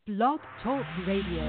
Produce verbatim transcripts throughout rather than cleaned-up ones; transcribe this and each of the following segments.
Blog Talk Radio.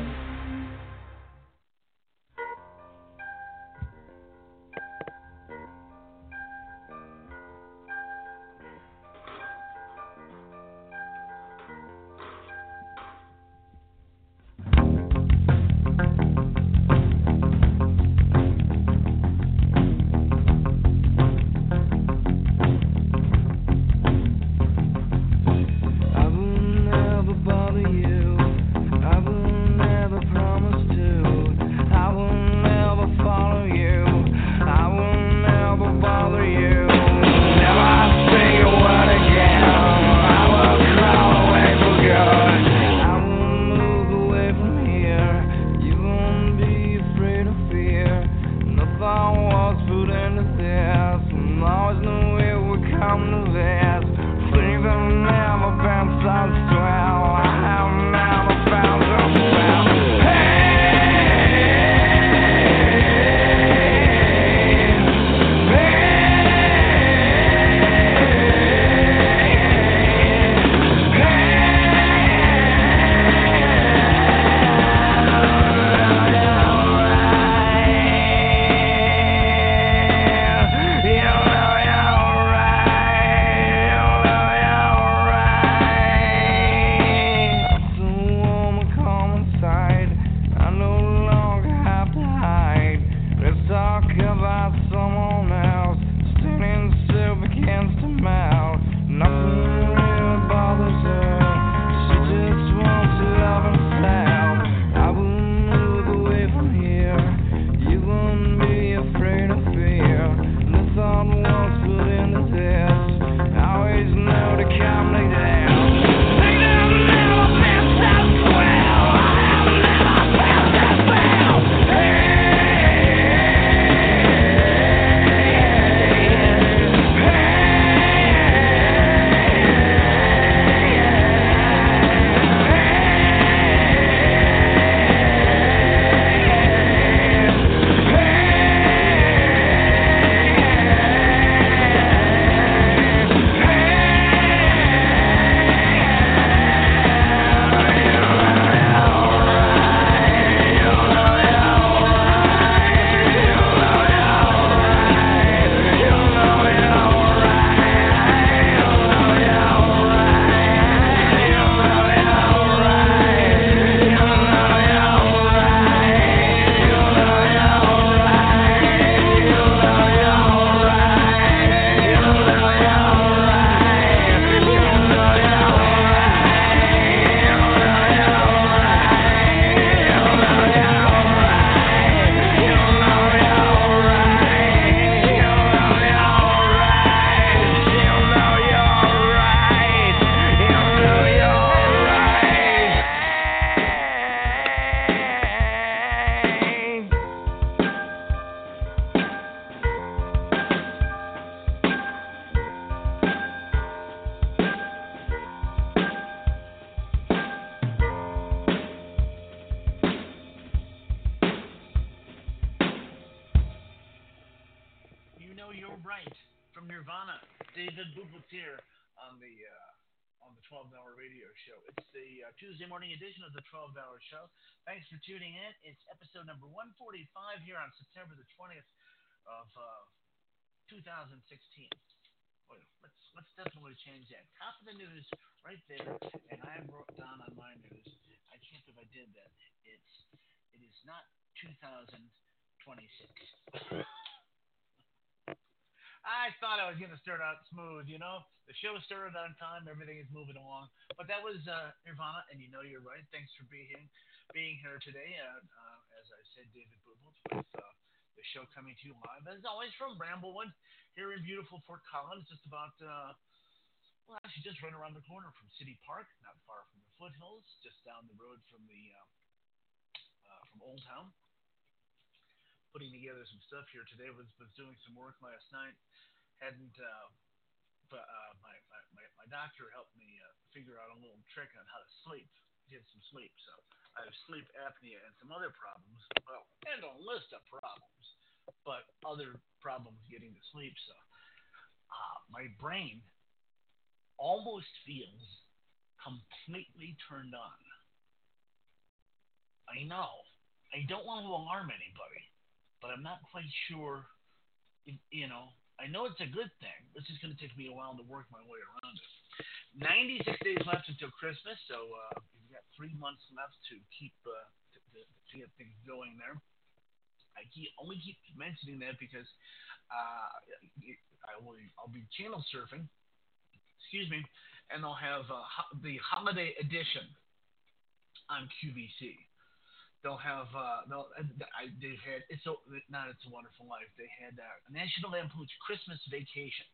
Tuesday morning edition of the twelve hour Show. Thanks for tuning in. It's episode number one forty-five here on September the twentieth of uh, two thousand sixteen. Well, let's let's definitely change that. Top of the news right there, and I wrote down on my news. I can't believe I did that. It's it is not two thousand twenty-six. I thought I was going to start out smooth, you know. The show started on time. Everything is moving along. But that was uh, Nirvana, and you know you're right. Thanks for being being here today. Uh, uh, as I said, David Bubbles with uh, the show coming to you live, as always, from Bramblewood here in beautiful Fort Collins, just about, uh, well, actually just right around the corner from City Park, not far from the foothills, just down the road from the uh, uh, from Old Town. Putting together some stuff here today. Was was doing some work last night. Hadn't uh, but uh, my, my, my my doctor helped me uh, figure out a little trick on how to sleep, get some sleep. So I have sleep apnea and some other problems. Well, and a list of problems, but other problems getting to sleep. So uh, my brain almost feels completely turned on. I know. I don't want to alarm anybody, but I'm not quite sure. If, you know, I know it's a good thing. It's just going to take me a while to work my way around it. ninety-six days left until Christmas, so uh, you've got three months left to keep uh, to, to, to get things going there. I keep, only keep mentioning that because uh, I will I'll be channel surfing, excuse me, and they'll have uh, ho- the holiday edition on Q V C. They'll have uh, they'll, I, they've had it's a, not It's a Wonderful Life. They had uh, National Lampoon's Christmas Vacation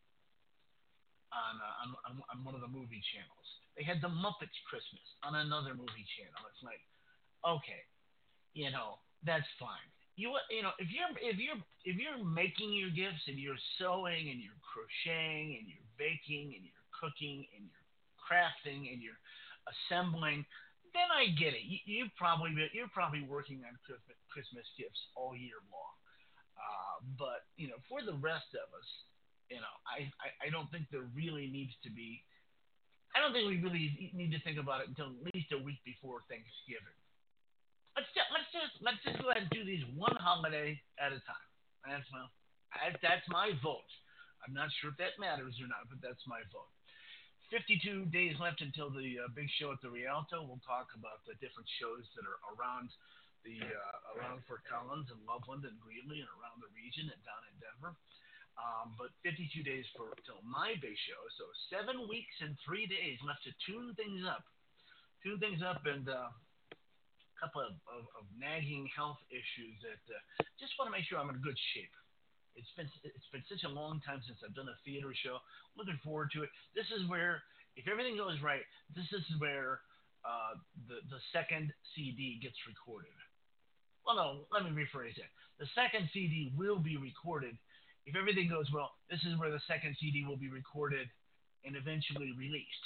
on, uh, on on on one of the movie channels. They had the Muppets Christmas on another movie channel. It's like, okay, you know, that's fine. You you know, if you're if you're if you're making your gifts and you're sewing and you're crocheting and you're baking and you're cooking and you're crafting and you're assembling, then I get it. You, you probably you're probably working on Christmas gifts all year long. Uh, but you know, for the rest of us, you know, I, I I don't think there really needs to be. I don't think we really need to think about it until at least a week before Thanksgiving. Let's just, let's just let's just go ahead and do these one holiday at a time. That's my that's my vote. I'm not sure if that matters or not, but that's my vote. fifty-two days left until the uh, big show at the Rialto. We'll talk about the different shows that are around the uh, around Fort Collins and Loveland and Greeley and around the region and down in Denver. Um, but fifty-two days for till my big show, so seven weeks and three days left to tune things up, tune things up, and uh, couple of, of, of nagging health issues that uh, just want to make sure I'm in good shape. It's been it's been such a long time since I've done a theater show. Looking forward to it. This is where, if everything goes right, this is where uh, the the second C D gets recorded. Well, no, let me rephrase it. The second C D will be recorded. If everything goes well, this is where the second C D will be recorded and eventually released.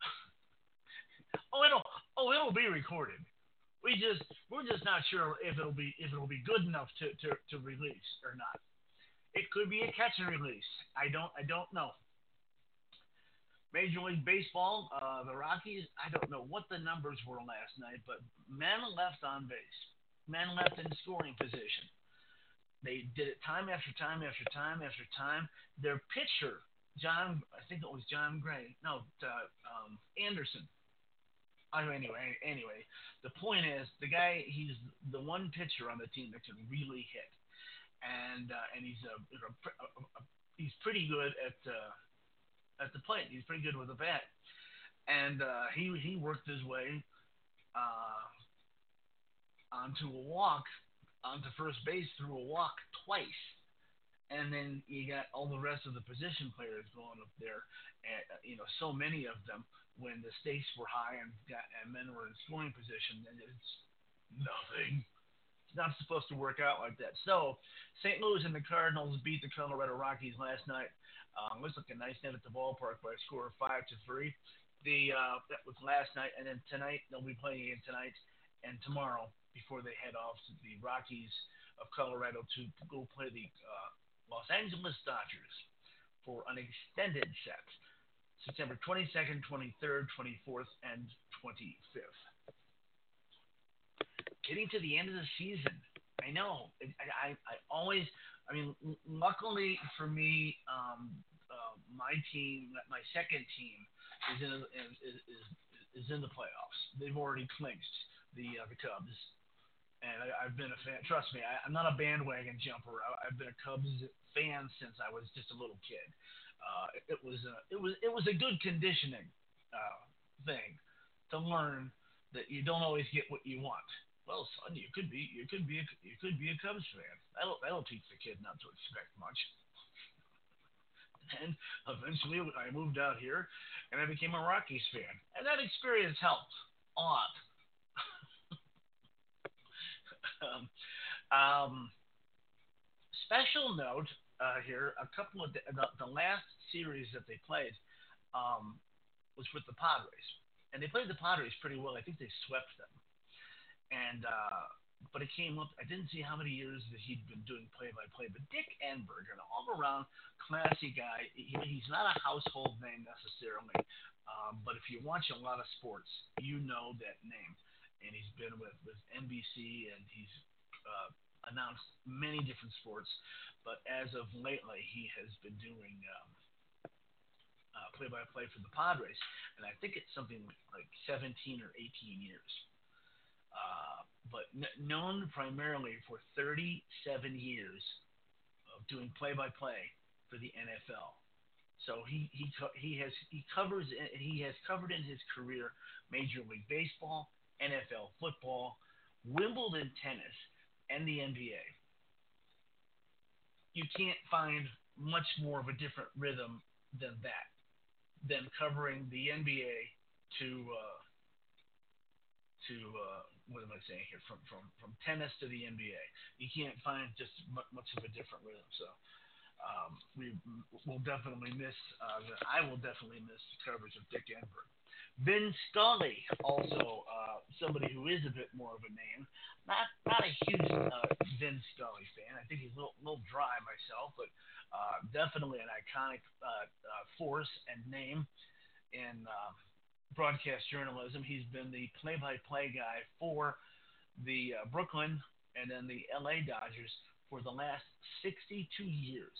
Oh, it'll oh it'll be recorded. We just we're just not sure if it'll be if it'll be good enough to, to, to release or not. It could be a catch and release. I don't I don't know. Major League Baseball, uh, the Rockies. I don't know what the numbers were last night, but men left on base, men left in scoring position. They did it time after time after time after time. Their pitcher, John, I think it was John Gray. No, uh, um, Anderson. Oh, anyway, anyway, the point is the guy. He's the one pitcher on the team that can really hit, and uh, and he's a, a, a, a he's pretty good at uh, at the plate. He's pretty good with the bat, and uh, he he worked his way uh, onto a walk onto first base through a walk twice, and then you got all the rest of the position players going up there, and uh, you know so many of them when the stakes were high and got, and men were in scoring position, and it's nothing. It's not supposed to work out like that. So Saint Louis and the Cardinals beat the Colorado Rockies last night. Um, looks like a nice night at the ballpark by a score of five to three. The uh, That was last night, and then tonight they'll be playing again tonight and tomorrow before they head off to the Rockies of Colorado to go play the uh, Los Angeles Dodgers for an extended set, September twenty-second, twenty-third, twenty-fourth, and twenty-fifth. Getting to the end of the season. I know. I, I, I always. I mean, luckily for me, um, uh, my team, my second team, is in is, is, is in the playoffs. They've already clinched the uh, the Cubs, and I, I've been a fan. Trust me, I, I'm not a bandwagon jumper. I, I've been a Cubs fan since I was just a little kid. Uh, it, it was a, it was it was a good conditioning uh, thing to learn that you don't always get what you want. Well, son, you could be you could be a, you could be a Cubs fan. That'll that'll teach the kid not to expect much. And eventually, I moved out here, and I became a Rockies fan, and that experience helped a lot. um, um, Special note uh, here: a couple of the, the, the last series that they played um, was with the Padres, and they played the Padres pretty well. I think they swept them. And uh, but it came up. I didn't see how many years that he'd been doing play-by-play. But Dick Enberg, an all-around classy guy. He, he's not a household name necessarily, um, but if you watch a lot of sports, you know that name. and he's been with, with N B C, and he's uh, announced many different sports. But as of lately, he has been doing um, uh, play-by-play for the Padres, and I think it's something like seventeen or eighteen years. Uh, but n- known primarily for thirty-seven years of doing play-by-play for the N F L. So he he co- he has he covers he has covered in his career Major League Baseball, N F L football, Wimbledon tennis, and the N B A. You can't find much more of a different rhythm than that, than covering the N B A to uh, to uh, what am I saying here? From from from tennis to the N B A, you can't find just much of a different rhythm. So um, we will definitely miss. Uh, the, I will definitely miss the coverage of Dick Enberg. Vin Scully, also uh, somebody who is a bit more of a name. Not not a huge uh, Vin Scully fan. I think he's a little, little dry myself, but uh, definitely an iconic uh, uh, force and name in uh, broadcast journalism. He's been the play-by-play guy for the uh, Brooklyn and then the L A Dodgers for the last sixty-two years.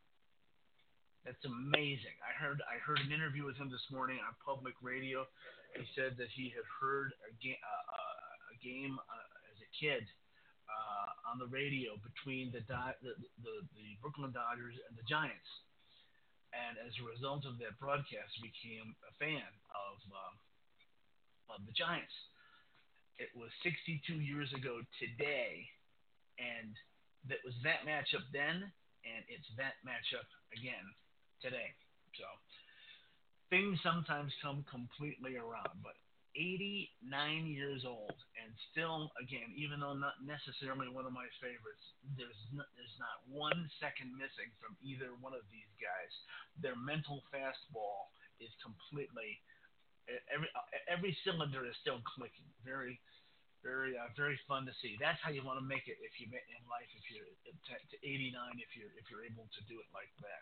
That's amazing. I heard I heard an interview with him this morning on public radio. He said that he had heard a, ga- uh, a game uh, as a kid uh, on the radio between the, Do- the, the the Brooklyn Dodgers and the Giants. And as a result of that broadcast, became a fan of um, of the Giants. It was sixty-two years ago today, and that was that matchup then, and it's that matchup again today. So things sometimes come completely around, but eighty-nine years old, and still, again, even though not necessarily one of my favorites, there's no, there's not one second missing from either one of these guys. Their mental fastball is completely every every cylinder is still clicking. Very, very, uh, very fun to see. That's how you want to make it if you in life. If you're to eighty-nine, if you're if you're able to do it like that.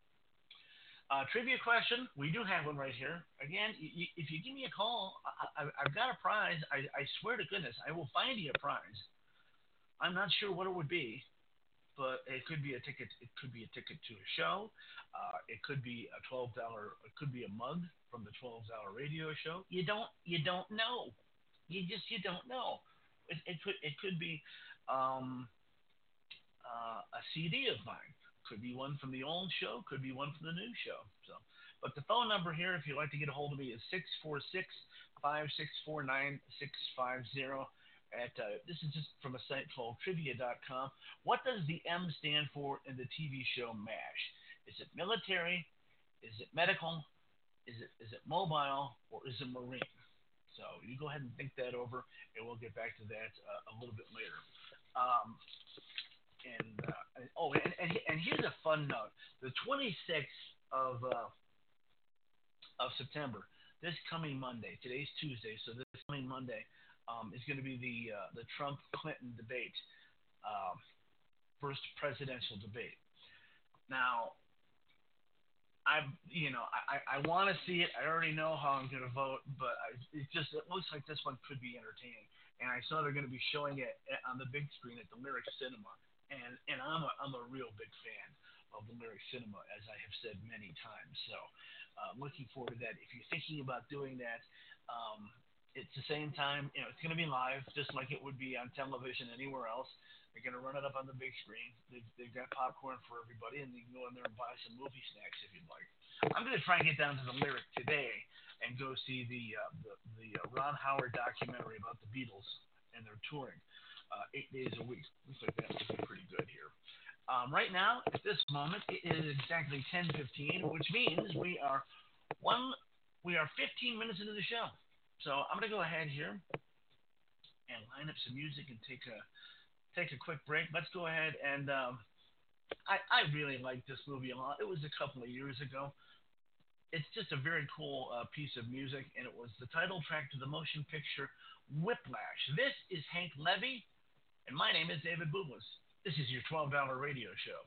Uh, trivia question. We do have one right here. Again, y- y- if you give me a call, I- I- I've got a prize. I-, I swear to goodness, I will find you a prize. I'm not sure what it would be, but it could be a ticket. It could be a ticket to a show. Uh, it could be a twelve dollars. It could be a mug from the twelve dollars radio show. You don't. You don't know. You just. You don't know. It, it could. It could be um, uh, a C D of mine. Could be one from the old show, could be one from the new show. So, but the phone number here, if you'd like to get a hold of me, is six four six, five six four, nine six five zero. At uh, this is just from a site called trivia dot com. What does the M stand for in the T V show MASH? Is it military? Is it medical? Is it is it mobile? Or is it marine? So you go ahead and think that over, and we'll get back to that uh, a little bit later. Um, And uh, oh, and, and and here's a fun note: the twenty-sixth of uh, of September, this coming Monday. Today's Tuesday, so this coming Monday um, is going to be the uh, the Trump-Clinton debate, uh, first presidential debate. Now, I you know I, I want to see it. I already know how I'm going to vote, but I, it just it looks like this one could be entertaining. And I saw they're going to be showing it on the big screen at the Lyric Cinema. And and I'm a I'm a real big fan of the Lyric Cinema, as I have said many times. So, uh, looking forward to that. If you're thinking about doing that, um, it's the same time. You know, it's going to be live, just like it would be on television anywhere else. They're going to run it up on the big screen. They've, they've got popcorn for everybody, and you can go in there and buy some movie snacks if you'd like. I'm going to try and get down to the Lyric today and go see the uh, the, the uh, Ron Howard documentary about the Beatles and their touring. Uh, eight days a week. Looks like that would be pretty good here. Um, right now, at this moment, it is exactly ten fifteen, which means we are one, we are fifteen minutes into the show. So I'm going to go ahead here and line up some music and take a take a quick break. Let's go ahead and um, I I really like this movie a lot. It was a couple of years ago. It's just a very cool uh, piece of music, and it was the title track to the motion picture Whiplash. This is Hank Levy. And my name is David Bublis. This is your twelve dollars radio show.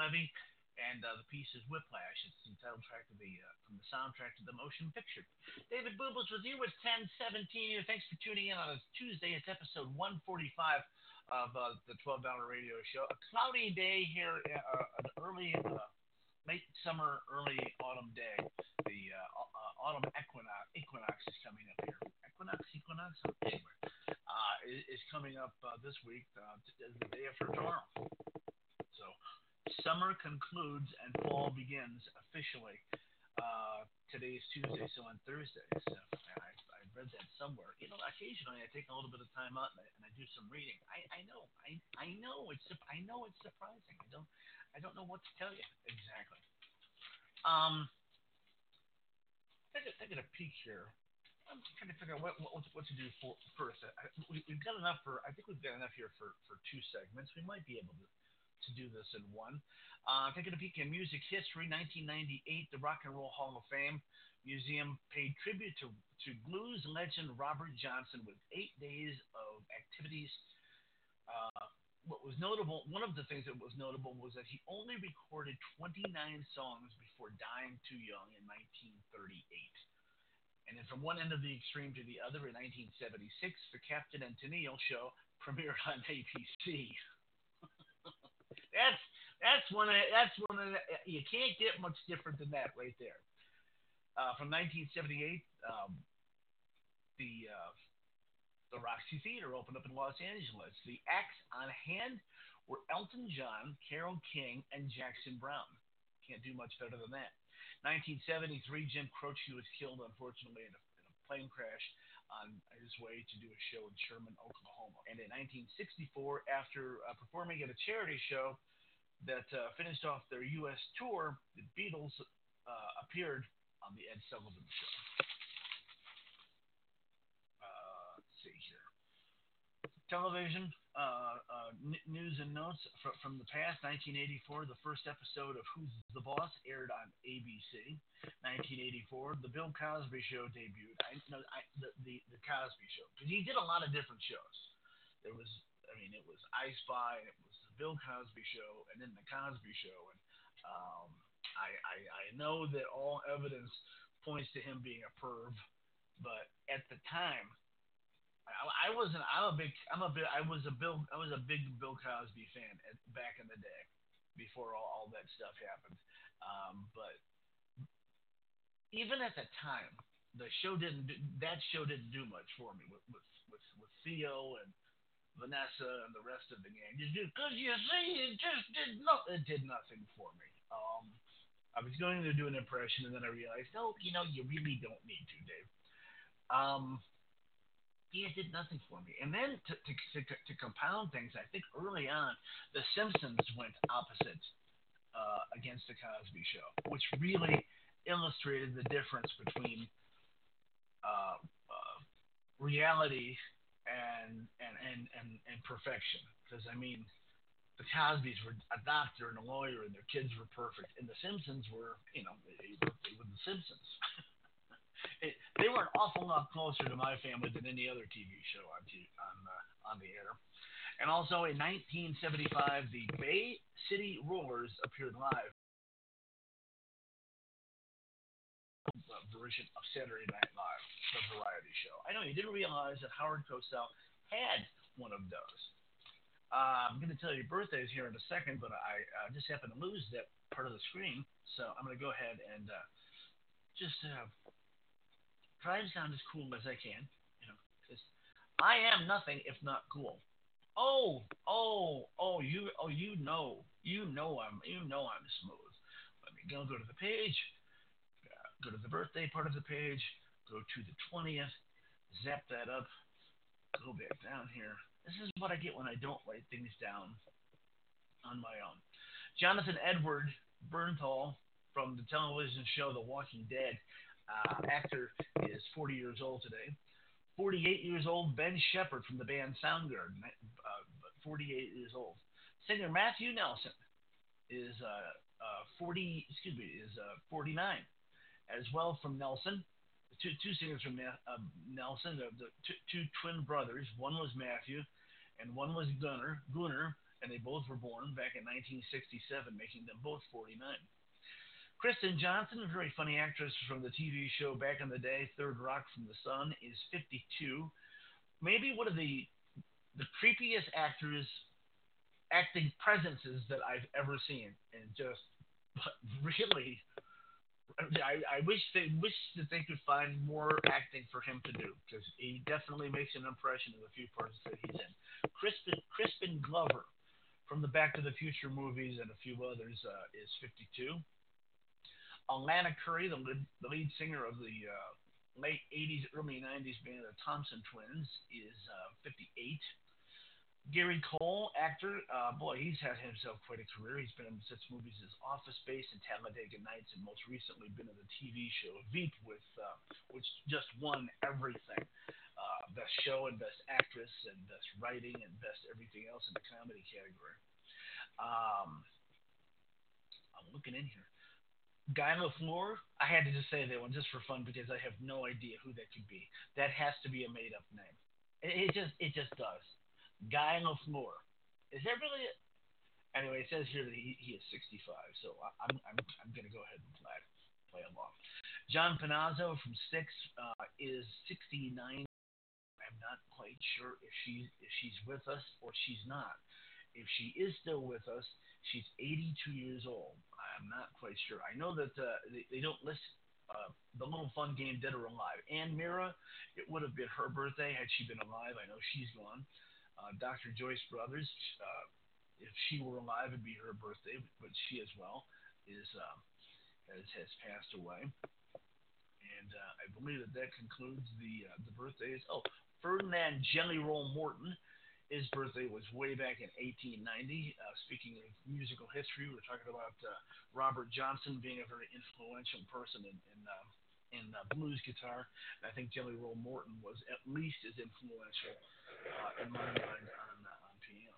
Levy, and uh, the piece is Whiplash. It's the title track of the uh, from the soundtrack to the motion picture. David Bublis with you. It's ten seventeen here. Thanks for tuning in on a Tuesday. It's episode one forty-five of uh, the twelve dollar radio show. A cloudy day here, uh, an early uh, late summer, early autumn day. The uh, uh, autumn equinox, equinox is coming up here. Equinox, equinox, anyway, uh, is, is coming up uh, this week, uh, the day after tomorrow. So summer concludes and fall begins officially. Uh, today is Tuesday, so on Thursday. So I, I read that somewhere. You know, occasionally I take a little bit of time out and I, and I do some reading. I, I know, I, I know it's I know it's surprising. I don't I don't know what to tell you exactly. Um, take a, take a peek here. I'm trying to figure out what what, what to do for first. I, we, we've got enough for I think we've got enough here for, for two segments. We might be able to. to do this in one. Uh, taking a peek in music history, nineteen ninety-eight, the Rock and Roll Hall of Fame Museum paid tribute to, to blues legend Robert Johnson with eight days of activities. Uh, what was notable, one of the things that was notable was that he only recorded twenty-nine songs before dying too young in nineteen thirty-eight. And then from one end of the extreme to the other, in nineteen seventy-six, the Captain and Tennille show premiered on A B C. That's that's one of that's one of the, you can't get much different than that right there. Uh, from nineteen seventy-eight, um, the uh, the Roxy Theater opened up in Los Angeles. The acts on hand were Elton John, Carole King, and Jackson Browne. Can't do much better than that. nineteen seventy-three, Jim Croce was killed, unfortunately, in a, in a plane crash on his way to do a show in Sherman, Oklahoma. And in nineteen sixty-four, after uh, performing at a charity show that uh, finished off their U S tour, the Beatles uh, appeared on the Ed Sullivan Show. Uh, let's see here. Television, uh, uh, n- news and notes fr- from the past. nineteen eighty-four, the first episode of Who's the Boss aired on A B C. nineteen eighty-four, the Bill Cosby Show debuted. I know I, the, the the Cosby Show, because he did a lot of different shows. There was, I mean, it was I Spy, and it was the Bill Cosby Show, and then the Cosby Show, and um, I, I I know that all evidence points to him being a perv, but at the time, I, I wasn't. I'm a big. I'm a bit. I was a Bill. I was a big Bill Cosby fan at, back in the day, before all, all that stuff happened. Um, but even at the time, the show didn't. Do, that show didn't do much for me with with with, with Theo and Vanessa and the rest of the gang. Just because you see, it just did not. It did nothing for me. Um, I was going to do an impression, and then I realized, no, you know, you really don't need to, Dave. Um. Yeah, it did nothing for me. And then to, to, to, to compound things, I think early on, The Simpsons went opposite uh, against The Cosby Show, which really illustrated the difference between uh, uh, reality and and, and, and, and perfection. Because, I mean, the Cosbys were a doctor and a lawyer, and their kids were perfect. And The Simpsons were, you know, they were, they were The Simpsons. It, they were an awful lot closer to my family than any other T V show on t- on uh, on the air. And also in nineteen seventy-five, the Bay City Rollers appeared live uh, version of Saturday Night Live, the variety show. I know you didn't realize that Howard Cosell had one of those. Uh, I'm going to tell you your birthdays here in a second, but I uh, just happened to lose that part of the screen, so I'm going to go ahead and uh, just. Uh, try to sound as cool as I can, you know, because I am nothing if not cool. Oh, oh, oh, you, oh, you know, you know, I'm, you know, I'm smooth. Let me go, go to the page, uh, go to the birthday part of the page, go to the twentieth, zap that up, go back down here. This is what I get when I don't write things down on my own. Jonathan Edward Bernthal from the television show The Walking Dead. Uh, actor is forty years old today. forty-eight years old, Ben Shepherd from the band Soundgarden, uh, forty-eight years old. Singer Matthew Nelson is uh, uh, forty. Excuse me, is uh, forty-nine. As well from Nelson, the two two singers from uh, Nelson, the, the two, two twin brothers. One was Matthew, and one was Gunnar. Gunnar, and they both were born back in nineteen sixty-seven, making them both forty-nine. Kristen Johnson, a very funny actress from the T V show back in the day, Third Rock from the Sun, is fifty-two. Maybe one of the the creepiest actors acting presences that I've ever seen, and just really, I, I wish they wish that they could find more acting for him to do because he definitely makes an impression in the few parts that he's in. Crispin Crispin Glover from the Back to the Future movies and a few others uh, is fifty-two. Alana Curry, the lead, the lead singer of the uh, late eighties, early nineties band the Thompson Twins, is uh, fifty-eight. Gary Cole, actor, uh, boy, he's had himself quite a career. He's been in such movies as Office Space and Talladega Nights, and most recently been in the T V show Veep, with uh, which just won everything: uh, best show and best actress and best writing and best everything else in the comedy category. Um, I'm looking in here. Guy LaFleur, I had to just say that one just for fun because I have no idea who that could be. That has to be a made up name. It, it just it just does. Guy LaFleur. Is that really it? Anyway, it says here that he, he is sixty-five, so I, I'm I'm I'm gonna go ahead and play play along. John Panazzo from Six uh, is sixty-nine. I'm not quite sure if she if she's with us or she's not. If she is still with us, she's eighty-two years old. I'm not quite sure. I know that uh, they, they don't list uh, the little fun game Dead or Alive. Ann Mira, it would have been her birthday had she been alive. I know she's gone. Uh, doctor Joyce Brothers, uh, if she were alive, it'd be her birthday, but she as well is uh, has, has passed away. And uh, I believe that that concludes the uh, the birthdays. Oh, Ferdinand Jelly Roll Morton. His birthday was way back in eighteen ninety. Uh, speaking of musical history, we're talking about uh, Robert Johnson being a very influential person in in, uh, in uh, blues guitar. And I think Jelly Roll Morton was at least as influential uh, in my mind on uh, on piano.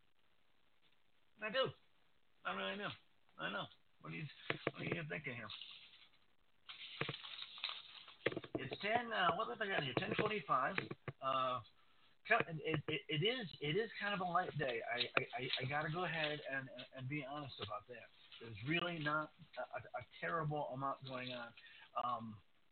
And I do. I really do. I know. What are you What are you thinking here? It's ten. Uh, what have I got here? Ten twenty-five. Uh, it, it, it is it is kind of a light day. I, I, I got to go ahead and, and, and be honest about that. There's really not a, a terrible amount going on. Um,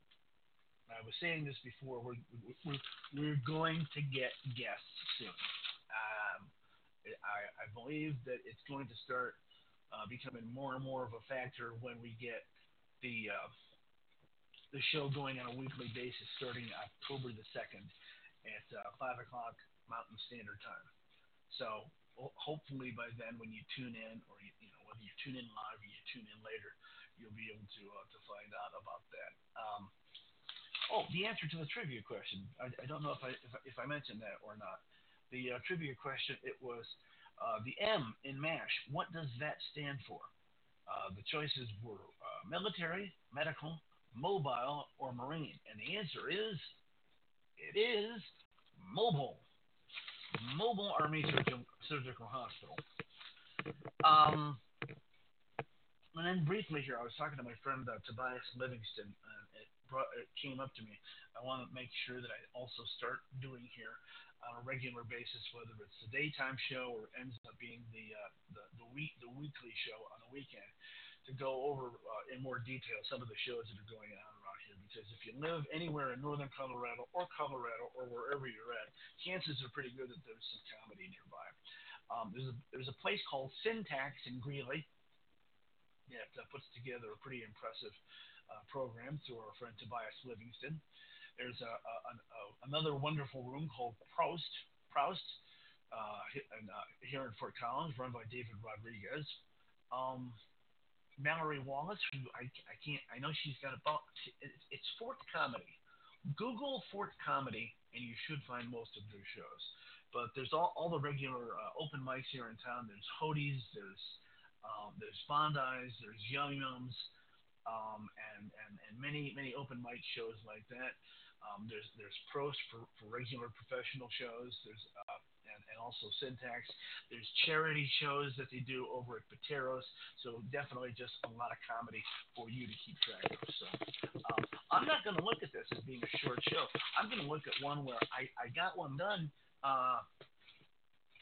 I was saying this before. We're, we're, we're going to get guests soon. Um, I, I believe that it's going to start uh, becoming more and more of a factor when we get the uh, the show going on a weekly basis starting October the second at uh, five o'clock Mountain Standard Time. So hopefully by then, when you tune in, or you, you know whether you tune in live or you tune in later, you'll be able to uh, to find out about that. Um, oh, the answer to the trivia question. I, I don't know if I if, I- if I mentioned that or not. The uh, trivia question, it was uh, the M in MASH. What does that stand for? Uh, the choices were uh, military, medical, mobile, or marine, and the answer is it is mobile. Mobile Army Surgical, Surgical Hospital. Um, and then briefly here, I was talking to my friend uh, Tobias Livingston, and it, brought, it came up to me. I want to make sure that I also start doing here on a regular basis, whether it's the daytime show or ends up being the uh, the the week the weekly show on the weekend, to go over uh, in more detail some of the shows that are going on around here. Because if you live anywhere in northern Colorado or Colorado or wherever you're at, chances are pretty good that there's some comedy nearby. Um, there's a there's a place called Syntax in Greeley that uh, puts together a pretty impressive uh, program through our friend Tobias Livingston. There's a, a, a, another wonderful room called Proust, Proust uh, and, uh, here in Fort Collins, run by David Rodriguez. Um, Mallory Wallace, who I, I can't, I know she's got about, it's, it's Fort Comedy. Google Fort Comedy, and you should find most of their shows. But there's all, all the regular uh, open mics here in town. There's Hoties, there's um, there's Bondi's, there's Yum Yums, um, and, and, and many many open mic shows like that. Um, there's there's pros for, for regular professional shows. There's uh, and, and also Syntax. There's charity shows that they do over at Pateros. So definitely just a lot of comedy for you to keep track of. So um, I'm not going to look at this as being a short show. I'm going to look at one where I, I got one done uh,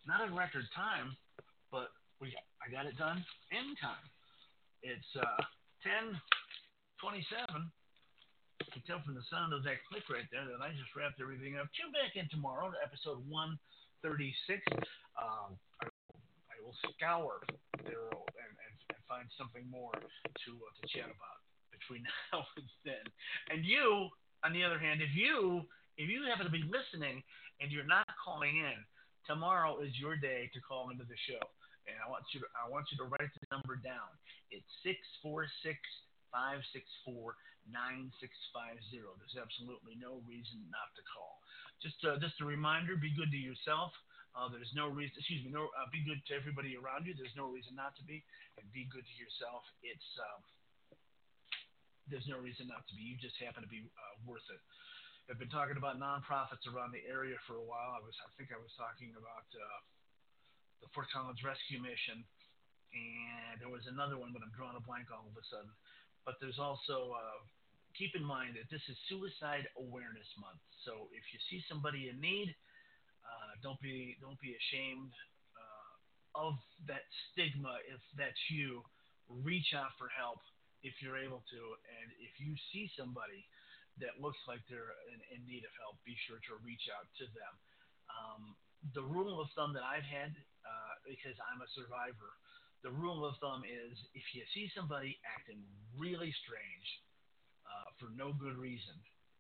not in record time, but we I got it done in time. It's uh, ten twenty-seven. You can tell from the sound of that click right there that I just wrapped everything up. Tune back in tomorrow to episode one thirty-six. Um, I will scour there and, and, and find something more to uh, to chat about between now and then. And you, on the other hand, if you if you happen to be listening and you're not calling in, tomorrow is your day to call into the show. And I want you to I want you to write the number down. It's six four six five six four nine six five zero. There's absolutely no reason not to call. Just uh, just a reminder: be good to yourself. Uh, there's no reason. Excuse me. No, uh, be good to everybody around you. There's no reason not to be, and be good to yourself. It's um, there's no reason not to be. You just happen to be uh, worth it. I've been talking about nonprofits around the area for a while. I was, I think, I was talking about uh, the Fort Collins Rescue Mission, and there was another one, but I'm drawing a blank all of a sudden. But there's also uh, keep in mind that this is Suicide Awareness Month. So if you see somebody in need, uh, don't be don't be ashamed uh, of that stigma. If that's you, reach out for help if you're able to. And if you see somebody that looks like they're in, in need of help, be sure to reach out to them. Um, the rule of thumb that I've had, uh, because I'm a survivor, the rule of thumb is if you see somebody acting really strange uh, for no good reason,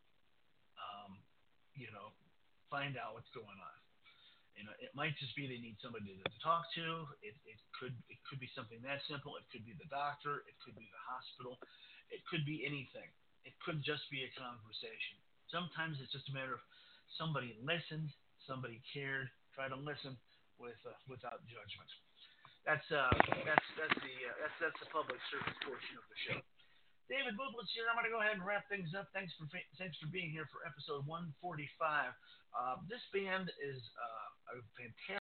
um, you know, find out what's going on. You know, it might just be they need somebody to, to talk to. It, it could it could be something that simple. It could be the doctor. It could be the hospital. It could be anything. It could just be a conversation. Sometimes it's just a matter of somebody listened, somebody cared. Try to listen with uh, without judgment. That's uh that's that's the uh, that's that's the public service portion of the show. David Bublitz here. I'm going to go ahead and wrap things up. Thanks for thanks for being here for episode one forty-five. Uh, this band is uh, a fantastic,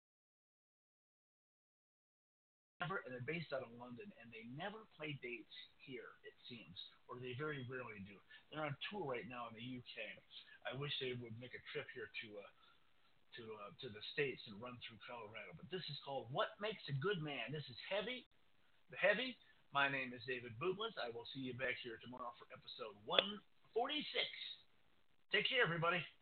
and they're based out of London, and they never play dates here, it seems, or they very rarely do. They're on tour right now in the U K. I wish they would make a trip here to uh, to uh, to the states and run through Colorado. But this is called "What Makes a Good Man." This is heavy, the heavy. My name is David Bublitz. I will see you back here tomorrow for episode one forty-six. Take care, everybody.